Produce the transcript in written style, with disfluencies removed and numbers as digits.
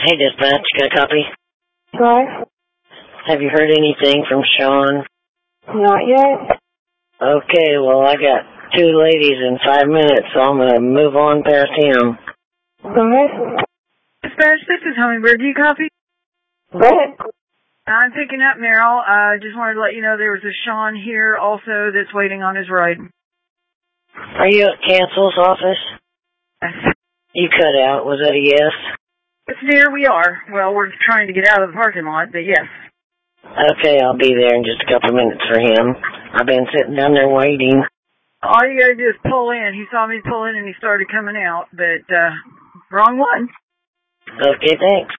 Hey, dispatch, got a copy? Right? Have you heard anything from Sean? Not yet. Okay, well, I got 2 ladies in 5 minutes, so I'm going to move on past him. Go ahead. Dispatch, this is Hummingbird. Do you copy? Go ahead. I'm picking up Meryl. I just wanted to let you know there was a Sean here also that's waiting on his ride. Are you at Cancel's office? You cut out. Was that a yes? It's near we are. Well, we're trying to get out of the parking lot, but yes. Okay, I'll be there in just a couple of minutes for him. I've been sitting down there waiting. All you gotta do is pull in. He saw me pull in and he started coming out, but, wrong one. Okay, thanks.